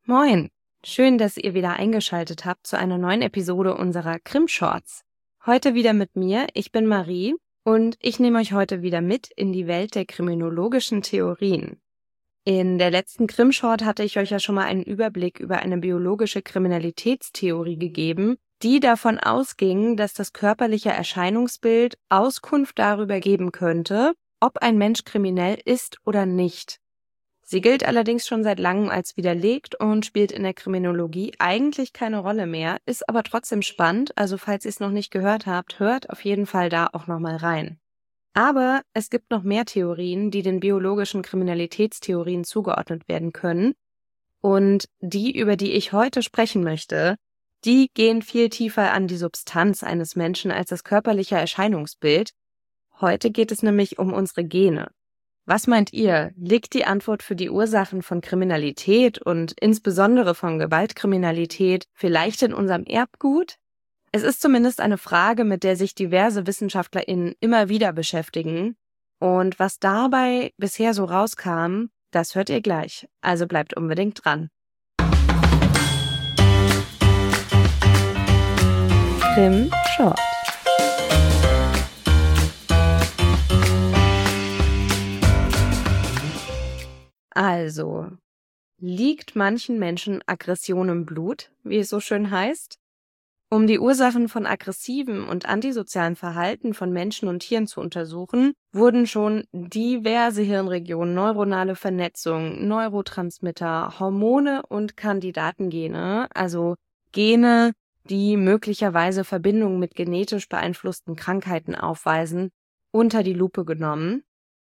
Moin, schön, dass ihr wieder eingeschaltet habt zu einer neuen Episode unserer Krim-Shorts. Heute wieder mit mir, ich bin Marie und ich nehme euch heute wieder mit in die Welt der kriminologischen Theorien. In der letzten Krim-Short hatte ich euch ja schon mal einen Überblick über eine biologische Kriminalitätstheorie gegeben, die davon ausging, dass das körperliche Erscheinungsbild Auskunft darüber geben könnte, ob ein Mensch kriminell ist oder nicht. Sie gilt allerdings schon seit langem als widerlegt und spielt in der Kriminologie eigentlich keine Rolle mehr, ist aber trotzdem spannend, also falls ihr es noch nicht gehört habt, hört auf jeden Fall da auch nochmal rein. Aber es gibt noch mehr Theorien, die den biologischen Kriminalitätstheorien zugeordnet werden können, und die, über die ich heute sprechen möchte, die gehen viel tiefer an die Substanz eines Menschen als das körperliche Erscheinungsbild. Heute geht es nämlich um unsere Gene. Was meint ihr? Liegt die Antwort für die Ursachen von Kriminalität und insbesondere von Gewaltkriminalität vielleicht in unserem Erbgut? Es ist zumindest eine Frage, mit der sich diverse WissenschaftlerInnen immer wieder beschäftigen. Und was dabei bisher so rauskam, das hört ihr gleich. Also bleibt unbedingt dran. Krim-Short. Also, liegt manchen Menschen Aggression im Blut, wie es so schön heißt? Um die Ursachen von aggressivem und antisozialen Verhalten von Menschen und Tieren zu untersuchen, wurden schon diverse Hirnregionen, neuronale Vernetzung, Neurotransmitter, Hormone und Kandidatengene, also Gene, die möglicherweise Verbindungen mit genetisch beeinflussten Krankheiten aufweisen, unter die Lupe genommen.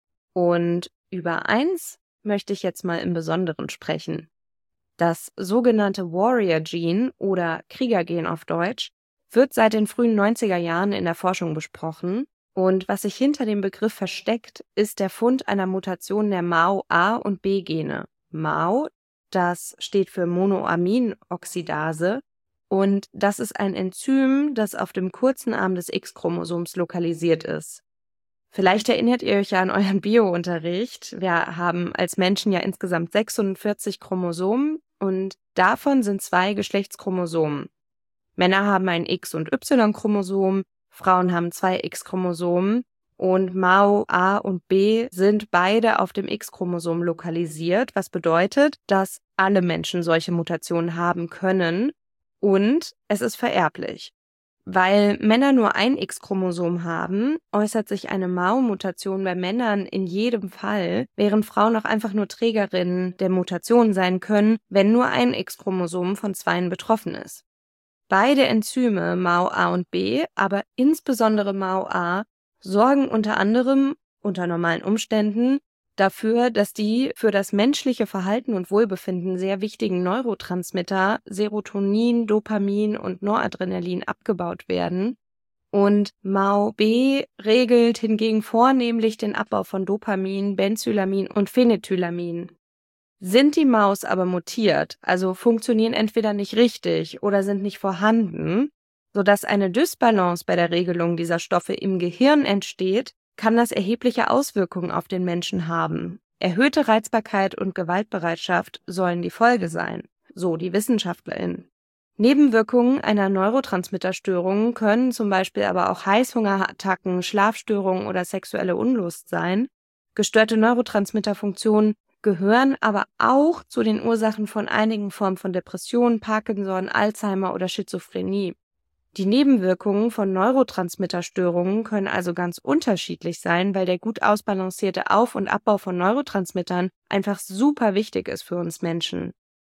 Und über eins möchte ich jetzt mal im Besonderen sprechen. Das sogenannte Warrior-Gene oder Kriegergen auf Deutsch wird seit den frühen 90er Jahren in der Forschung besprochen, und was sich hinter dem Begriff versteckt, ist der Fund einer Mutation der MAO-A- und B-Gene. MAO, das steht für Monoaminoxidase, und das ist ein Enzym, das auf dem kurzen Arm des X-Chromosoms lokalisiert ist. Vielleicht erinnert ihr euch ja an euren Bio-Unterricht. Wir haben als Menschen ja insgesamt 46 Chromosomen und davon sind 2 Geschlechtschromosomen. Männer haben ein X- und Y-Chromosom, Frauen haben 2 X-Chromosomen und MAO A und B sind beide auf dem X-Chromosom lokalisiert, was bedeutet, dass alle Menschen solche Mutationen haben können und es ist vererblich. Weil Männer nur ein X-Chromosom haben, äußert sich eine MAO-Mutation bei Männern in jedem Fall, während Frauen auch einfach nur Trägerinnen der Mutation sein können, wenn nur ein X-Chromosom von 2 betroffen ist. Beide Enzyme, MAO-A und B, aber insbesondere MAO-A, sorgen unter anderem, unter normalen Umständen, dafür, dass die für das menschliche Verhalten und Wohlbefinden sehr wichtigen Neurotransmitter Serotonin, Dopamin und Noradrenalin abgebaut werden. Und MAO-B regelt hingegen vornehmlich den Abbau von Dopamin, Benzylamin und Phenethylamin. Sind die MAOs aber mutiert, also funktionieren entweder nicht richtig oder sind nicht vorhanden, sodass eine Dysbalance bei der Regelung dieser Stoffe im Gehirn entsteht, kann das erhebliche Auswirkungen auf den Menschen haben. Erhöhte Reizbarkeit und Gewaltbereitschaft sollen die Folge sein, so die WissenschaftlerInnen. Nebenwirkungen einer Neurotransmitterstörung können zum Beispiel aber auch Heißhungerattacken, Schlafstörungen oder sexuelle Unlust sein. Gestörte Neurotransmitterfunktionen gehören aber auch zu den Ursachen von einigen Formen von Depression, Parkinson, Alzheimer oder Schizophrenie. Die Nebenwirkungen von Neurotransmitterstörungen können also ganz unterschiedlich sein, weil der gut ausbalancierte Auf- und Abbau von Neurotransmittern einfach super wichtig ist für uns Menschen.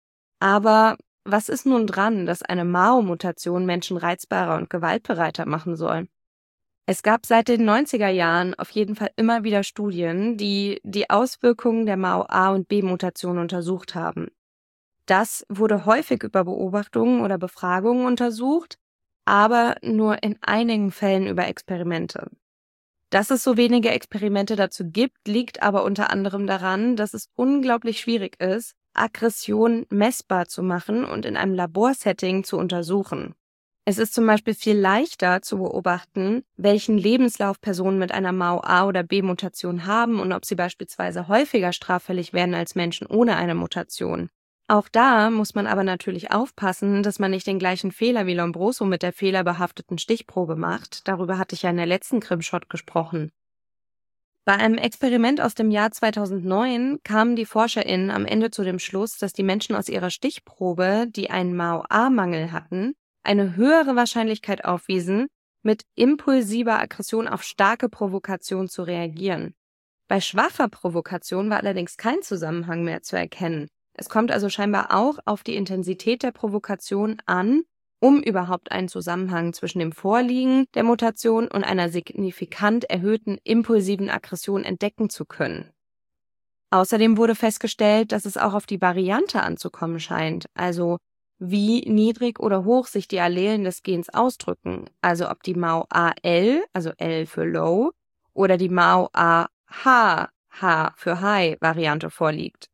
Aber was ist nun dran, dass eine MAO-Mutation Menschen reizbarer und gewaltbereiter machen soll? Es gab seit den 90er Jahren auf jeden Fall immer wieder Studien, die die Auswirkungen der MAO-A- und B-Mutation untersucht haben. Das wurde häufig über Beobachtungen oder Befragungen untersucht, aber nur in einigen Fällen über Experimente. Dass es so wenige Experimente dazu gibt, liegt aber unter anderem daran, dass es unglaublich schwierig ist, Aggression messbar zu machen und in einem Laborsetting zu untersuchen. Es ist zum Beispiel viel leichter zu beobachten, welchen Lebenslauf Personen mit einer MAO-A- oder B-Mutation haben und ob sie beispielsweise häufiger straffällig werden als Menschen ohne eine Mutation. Auch da muss man aber natürlich aufpassen, dass man nicht den gleichen Fehler wie Lombroso mit der fehlerbehafteten Stichprobe macht. Darüber hatte ich ja in der letzten Crimshot gesprochen. Bei einem Experiment aus dem Jahr 2009 kamen die ForscherInnen am Ende zu dem Schluss, dass die Menschen aus ihrer Stichprobe, die einen MAO-A-Mangel hatten, eine höhere Wahrscheinlichkeit aufwiesen, mit impulsiver Aggression auf starke Provokation zu reagieren. Bei schwacher Provokation war allerdings kein Zusammenhang mehr zu erkennen. Es kommt also scheinbar auch auf die Intensität der Provokation an, um überhaupt einen Zusammenhang zwischen dem Vorliegen der Mutation und einer signifikant erhöhten impulsiven Aggression entdecken zu können. Außerdem wurde festgestellt, dass es auch auf die Variante anzukommen scheint, also wie niedrig oder hoch sich die Allelen des Gens ausdrücken, also ob die MAO-AL, also L für Low, oder die MAO-AH, H für High Variante vorliegt.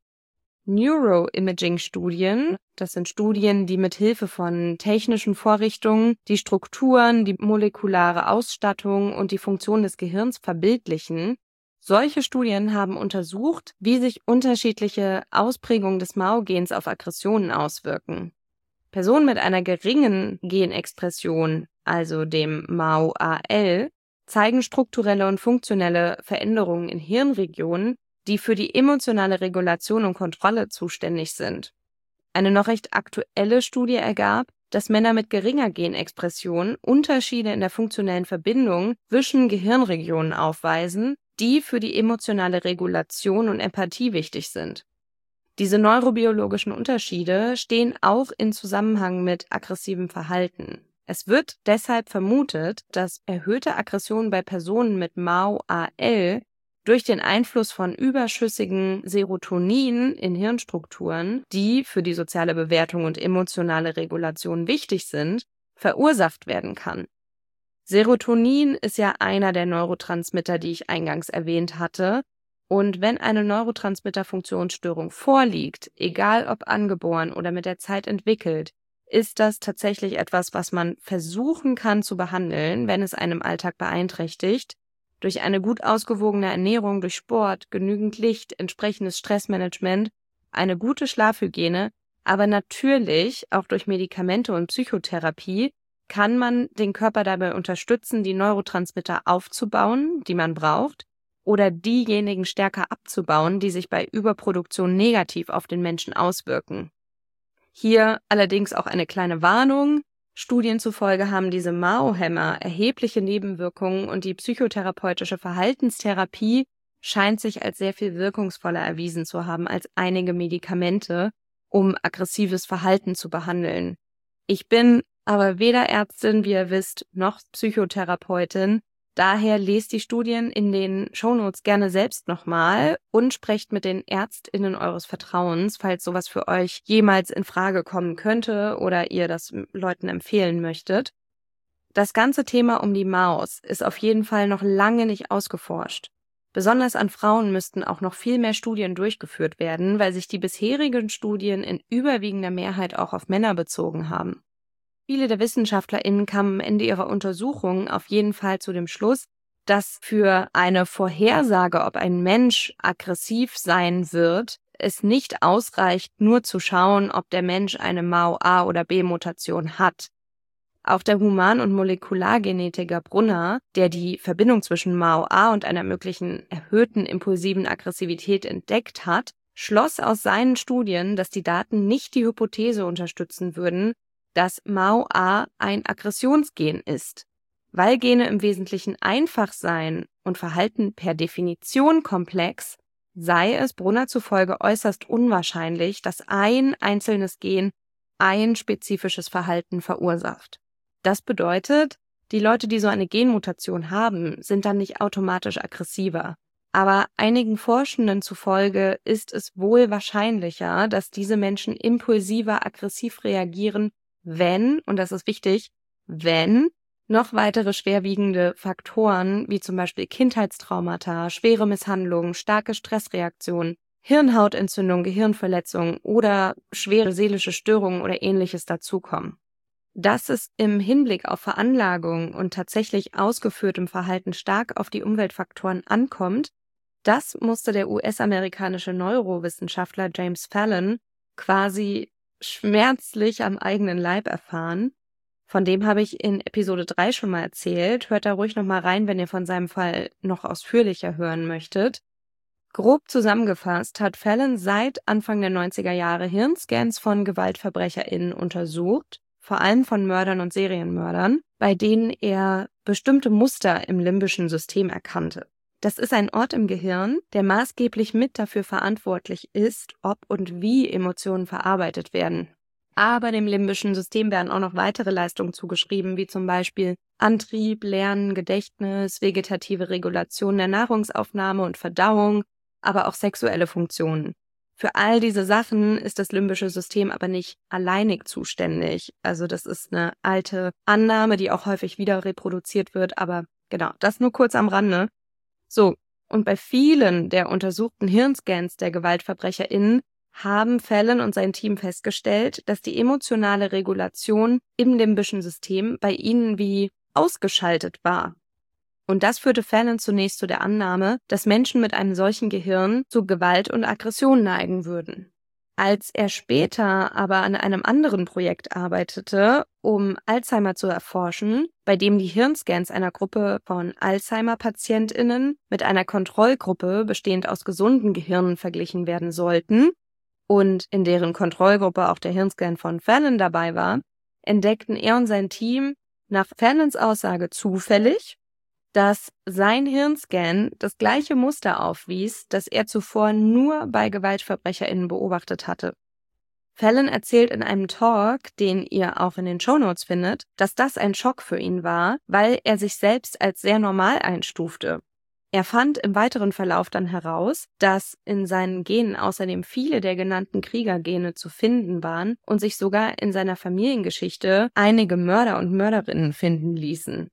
Neuroimaging-Studien, das sind Studien, die mit Hilfe von technischen Vorrichtungen die Strukturen, die molekulare Ausstattung und die Funktion des Gehirns verbildlichen. Solche Studien haben untersucht, wie sich unterschiedliche Ausprägungen des MAO-Gens auf Aggressionen auswirken. Personen mit einer geringen Genexpression, also dem MAO-AL, zeigen strukturelle und funktionelle Veränderungen in Hirnregionen, die für die emotionale Regulation und Kontrolle zuständig sind. Eine noch recht aktuelle Studie ergab, dass Männer mit geringer Genexpression Unterschiede in der funktionellen Verbindung zwischen Gehirnregionen aufweisen, die für die emotionale Regulation und Empathie wichtig sind. Diese neurobiologischen Unterschiede stehen auch in Zusammenhang mit aggressivem Verhalten. Es wird deshalb vermutet, dass erhöhte Aggression bei Personen mit MAO-AL durch den Einfluss von überschüssigen Serotonin in Hirnstrukturen, die für die soziale Bewertung und emotionale Regulation wichtig sind, verursacht werden kann. Serotonin ist ja einer der Neurotransmitter, die ich eingangs erwähnt hatte. Und wenn eine Neurotransmitterfunktionsstörung vorliegt, egal ob angeboren oder mit der Zeit entwickelt, ist das tatsächlich etwas, was man versuchen kann zu behandeln, wenn es einen im Alltag beeinträchtigt, durch eine gut ausgewogene Ernährung, durch Sport, genügend Licht, entsprechendes Stressmanagement, eine gute Schlafhygiene, aber natürlich auch durch Medikamente und Psychotherapie kann man den Körper dabei unterstützen, die Neurotransmitter aufzubauen, die man braucht, oder diejenigen stärker abzubauen, die sich bei Überproduktion negativ auf den Menschen auswirken. Hier allerdings auch eine kleine Warnung. Studien zufolge haben diese MAO-Hämmer erhebliche Nebenwirkungen und die psychotherapeutische Verhaltenstherapie scheint sich als sehr viel wirkungsvoller erwiesen zu haben als einige Medikamente, um aggressives Verhalten zu behandeln. Ich bin aber weder Ärztin, wie ihr wisst, noch Psychotherapeutin. Daher lest die Studien in den Shownotes gerne selbst nochmal und sprecht mit den ÄrztInnen eures Vertrauens, falls sowas für euch jemals in Frage kommen könnte oder ihr das Leuten empfehlen möchtet. Das ganze Thema um die Maus ist auf jeden Fall noch lange nicht ausgeforscht. Besonders an Frauen müssten auch noch viel mehr Studien durchgeführt werden, weil sich die bisherigen Studien in überwiegender Mehrheit auch auf Männer bezogen haben. Viele der WissenschaftlerInnen kamen am Ende ihrer Untersuchung auf jeden Fall zu dem Schluss, dass für eine Vorhersage, ob ein Mensch aggressiv sein wird, es nicht ausreicht, nur zu schauen, ob der Mensch eine MAO-A- oder B-Mutation hat. Auch der Human- und Molekulargenetiker Brunner, der die Verbindung zwischen MAO-A und einer möglichen erhöhten impulsiven Aggressivität entdeckt hat, schloss aus seinen Studien, dass die Daten nicht die Hypothese unterstützen würden, dass MAO-A ein Aggressionsgen ist. Weil Gene im Wesentlichen einfach seien und Verhalten per Definition komplex, sei es Brunner zufolge äußerst unwahrscheinlich, dass ein einzelnes Gen ein spezifisches Verhalten verursacht. Das bedeutet, die Leute, die so eine Genmutation haben, sind dann nicht automatisch aggressiver. Aber einigen Forschenden zufolge ist es wohl wahrscheinlicher, dass diese Menschen impulsiver aggressiv reagieren, wenn, und das ist wichtig, wenn noch weitere schwerwiegende Faktoren, wie zum Beispiel Kindheitstraumata, schwere Misshandlungen, starke Stressreaktionen, Hirnhautentzündung, Gehirnverletzung oder schwere seelische Störungen oder ähnliches dazukommen. Dass es im Hinblick auf Veranlagung und tatsächlich ausgeführtem Verhalten stark auf die Umweltfaktoren ankommt, das musste der US-amerikanische Neurowissenschaftler James Fallon quasi schmerzlich am eigenen Leib erfahren. Von dem habe ich in Episode 3 schon mal erzählt. Hört da ruhig nochmal rein, wenn ihr von seinem Fall noch ausführlicher hören möchtet. Grob zusammengefasst hat Fallon seit Anfang der 90er Jahre Hirnscans von GewaltverbrecherInnen untersucht, vor allem von Mördern und Serienmördern, bei denen er bestimmte Muster im limbischen System erkannte. Das ist ein Ort im Gehirn, der maßgeblich mit dafür verantwortlich ist, ob und wie Emotionen verarbeitet werden. Aber dem limbischen System werden auch noch weitere Leistungen zugeschrieben, wie zum Beispiel Antrieb, Lernen, Gedächtnis, vegetative Regulation der Nahrungsaufnahme und Verdauung, aber auch sexuelle Funktionen. Für all diese Sachen ist das limbische System aber nicht alleinig zuständig. Also das ist eine alte Annahme, die auch häufig wieder reproduziert wird, aber genau, das nur kurz am Rande. So, und bei vielen der untersuchten Hirnscans der GewaltverbrecherInnen haben Fallon und sein Team festgestellt, dass die emotionale Regulation im limbischen System bei ihnen wie ausgeschaltet war. Und das führte Fallon zunächst zu der Annahme, dass Menschen mit einem solchen Gehirn zu Gewalt und Aggression neigen würden. Als er später aber an einem anderen Projekt arbeitete, um Alzheimer zu erforschen, bei dem die Hirnscans einer Gruppe von Alzheimer-PatientInnen mit einer Kontrollgruppe bestehend aus gesunden Gehirnen verglichen werden sollten und in deren Kontrollgruppe auch der Hirnscan von Fallon dabei war, entdeckten er und sein Team nach Fallons Aussage zufällig, dass sein Hirnscan das gleiche Muster aufwies, das er zuvor nur bei GewaltverbrecherInnen beobachtet hatte. Fallon erzählt in einem Talk, den ihr auch in den Shownotes findet, dass das ein Schock für ihn war, weil er sich selbst als sehr normal einstufte. Er fand im weiteren Verlauf dann heraus, dass in seinen Genen außerdem viele der genannten Kriegergene zu finden waren und sich sogar in seiner Familiengeschichte einige Mörder und Mörderinnen finden ließen.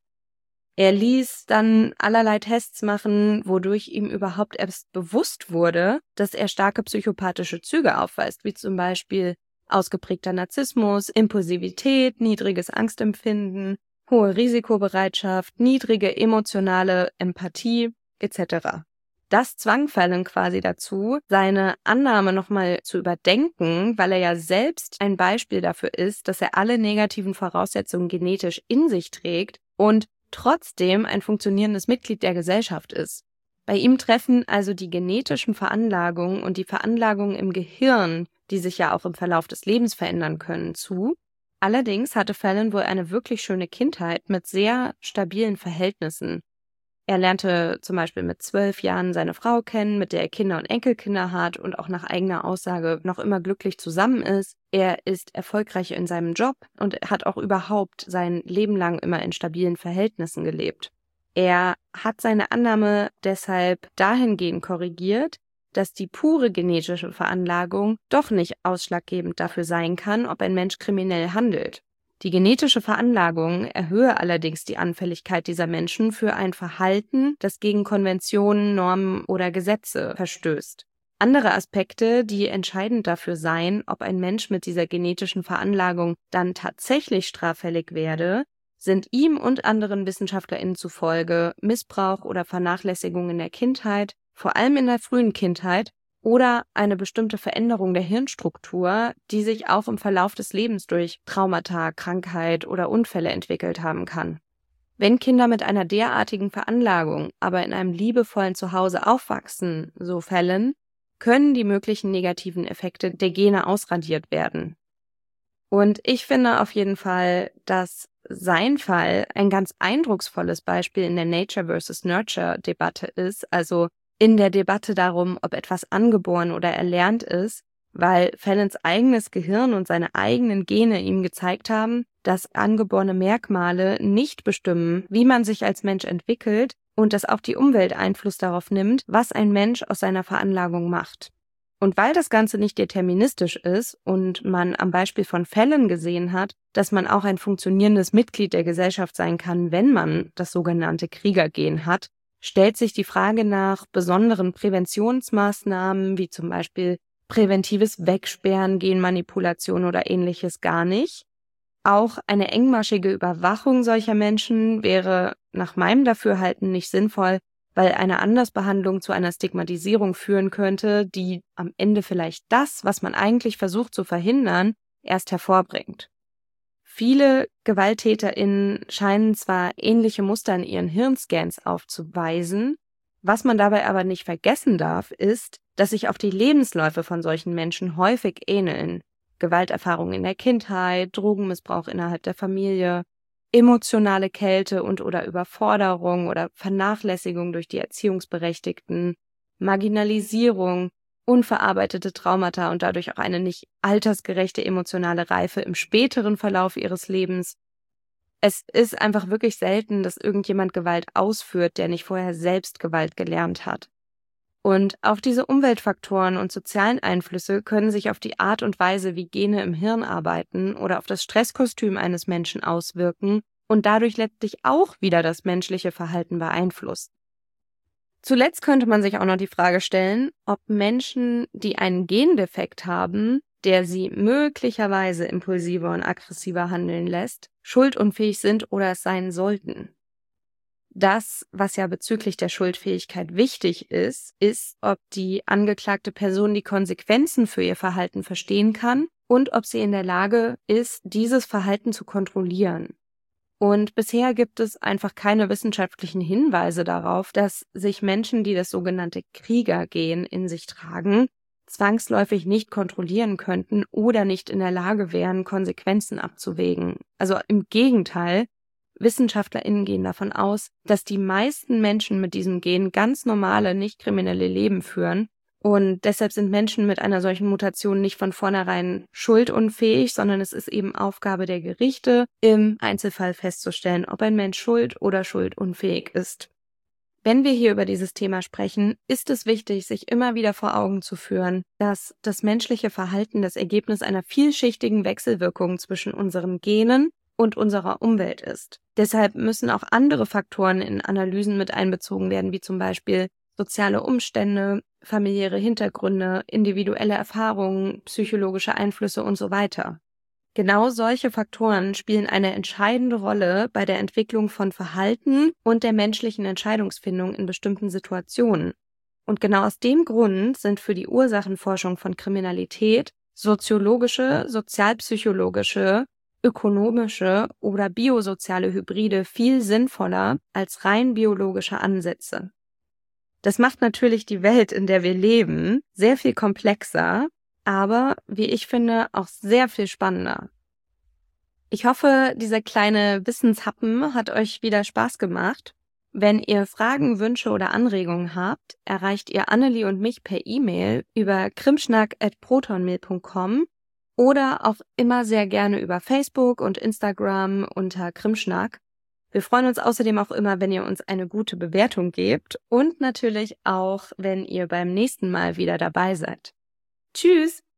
Er ließ dann allerlei Tests machen, wodurch ihm überhaupt erst bewusst wurde, dass er starke psychopathische Züge aufweist, wie zum Beispiel ausgeprägter Narzissmus, Impulsivität, niedriges Angstempfinden, hohe Risikobereitschaft, niedrige emotionale Empathie etc. Das zwang Fallon quasi dazu, seine Annahme nochmal zu überdenken, weil er ja selbst ein Beispiel dafür ist, dass er alle negativen Voraussetzungen genetisch in sich trägt und trotzdem ein funktionierendes Mitglied der Gesellschaft ist. Bei ihm treffen also die genetischen Veranlagungen und die Veranlagungen im Gehirn, die sich ja auch im Verlauf des Lebens verändern können, zu. Allerdings hatte Fallon wohl eine wirklich schöne Kindheit mit sehr stabilen Verhältnissen. Er lernte zum Beispiel mit 12 Jahren seine Frau kennen, mit der er Kinder und Enkelkinder hat und auch nach eigener Aussage noch immer glücklich zusammen ist. Er ist erfolgreich in seinem Job und hat auch überhaupt sein Leben lang immer in stabilen Verhältnissen gelebt. Er hat seine Annahme deshalb dahingehend korrigiert, dass die pure genetische Veranlagung doch nicht ausschlaggebend dafür sein kann, ob ein Mensch kriminell handelt. Die genetische Veranlagung erhöhe allerdings die Anfälligkeit dieser Menschen für ein Verhalten, das gegen Konventionen, Normen oder Gesetze verstößt. Andere Aspekte, die entscheidend dafür seien, ob ein Mensch mit dieser genetischen Veranlagung dann tatsächlich straffällig werde, sind ihm und anderen WissenschaftlerInnen zufolge Missbrauch oder Vernachlässigung in der Kindheit, vor allem in der frühen Kindheit, oder eine bestimmte Veränderung der Hirnstruktur, die sich auch im Verlauf des Lebens durch Traumata, Krankheit oder Unfälle entwickelt haben kann. Wenn Kinder mit einer derartigen Veranlagung aber in einem liebevollen Zuhause aufwachsen, so Fallon, können die möglichen negativen Effekte der Gene ausradiert werden. Und ich finde auf jeden Fall, dass sein Fall ein ganz eindrucksvolles Beispiel in der Nature versus Nurture-Debatte ist, also in der Debatte darum, ob etwas angeboren oder erlernt ist, weil Fallons eigenes Gehirn und seine eigenen Gene ihm gezeigt haben, dass angeborene Merkmale nicht bestimmen, wie man sich als Mensch entwickelt und dass auch die Umwelt Einfluss darauf nimmt, was ein Mensch aus seiner Veranlagung macht. Und weil das Ganze nicht deterministisch ist und man am Beispiel von Fallon gesehen hat, dass man auch ein funktionierendes Mitglied der Gesellschaft sein kann, wenn man das sogenannte Kriegergen hat, stellt sich die Frage nach besonderen Präventionsmaßnahmen, wie zum Beispiel präventives Wegsperren, Genmanipulation oder ähnliches gar nicht. Auch eine engmaschige Überwachung solcher Menschen wäre nach meinem Dafürhalten nicht sinnvoll, weil eine Andersbehandlung zu einer Stigmatisierung führen könnte, die am Ende vielleicht das, was man eigentlich versucht zu verhindern, erst hervorbringt. Viele GewalttäterInnen scheinen zwar ähnliche Muster in ihren Hirnscans aufzuweisen, was man dabei aber nicht vergessen darf, ist, dass sich auch die Lebensläufe von solchen Menschen häufig ähneln. Gewalterfahrungen in der Kindheit, Drogenmissbrauch innerhalb der Familie, emotionale Kälte und/oder Überforderung oder Vernachlässigung durch die Erziehungsberechtigten, Marginalisierung, unverarbeitete Traumata und dadurch auch eine nicht altersgerechte emotionale Reife im späteren Verlauf ihres Lebens. Es ist einfach wirklich selten, dass irgendjemand Gewalt ausführt, der nicht vorher selbst Gewalt gelernt hat. Und auch diese Umweltfaktoren und sozialen Einflüsse können sich auf die Art und Weise, wie Gene im Hirn arbeiten oder auf das Stresskostüm eines Menschen auswirken und dadurch letztlich auch wieder das menschliche Verhalten beeinflussen. Zuletzt könnte man sich auch noch die Frage stellen, ob Menschen, die einen Gendefekt haben, der sie möglicherweise impulsiver und aggressiver handeln lässt, schuldunfähig sind oder es sein sollten. Das, was ja bezüglich der Schuldfähigkeit wichtig ist, ob die angeklagte Person die Konsequenzen für ihr Verhalten verstehen kann und ob sie in der Lage ist, dieses Verhalten zu kontrollieren. Und bisher gibt es einfach keine wissenschaftlichen Hinweise darauf, dass sich Menschen, die das sogenannte Kriegergen in sich tragen, zwangsläufig nicht kontrollieren könnten oder nicht in der Lage wären, Konsequenzen abzuwägen. Also im Gegenteil, WissenschaftlerInnen gehen davon aus, dass die meisten Menschen mit diesem Gen ganz normale, nicht kriminelle Leben führen. Und deshalb sind Menschen mit einer solchen Mutation nicht von vornherein schuldunfähig, sondern es ist eben Aufgabe der Gerichte, im Einzelfall festzustellen, ob ein Mensch schuld oder schuldunfähig ist. Wenn wir hier über dieses Thema sprechen, ist es wichtig, sich immer wieder vor Augen zu führen, dass das menschliche Verhalten das Ergebnis einer vielschichtigen Wechselwirkung zwischen unseren Genen und unserer Umwelt ist. Deshalb müssen auch andere Faktoren in Analysen mit einbezogen werden, wie zum Beispiel soziale Umstände, familiäre Hintergründe, individuelle Erfahrungen, psychologische Einflüsse und so weiter. Genau solche Faktoren spielen eine entscheidende Rolle bei der Entwicklung von Verhalten und der menschlichen Entscheidungsfindung in bestimmten Situationen. Und genau aus dem Grund sind für die Ursachenforschung von Kriminalität soziologische, sozialpsychologische, ökonomische oder biosoziale Hybride viel sinnvoller als rein biologische Ansätze. Das macht natürlich die Welt, in der wir leben, sehr viel komplexer, aber, wie ich finde, auch sehr viel spannender. Ich hoffe, dieser kleine Wissenshappen hat euch wieder Spaß gemacht. Wenn ihr Fragen, Wünsche oder Anregungen habt, erreicht ihr Annelie und mich per E-Mail über krimschnack@protonmail.com oder auch immer sehr gerne über Facebook und Instagram unter Krimschnack. Wir freuen uns außerdem auch immer, wenn ihr uns eine gute Bewertung gebt und natürlich auch, wenn ihr beim nächsten Mal wieder dabei seid. Tschüss!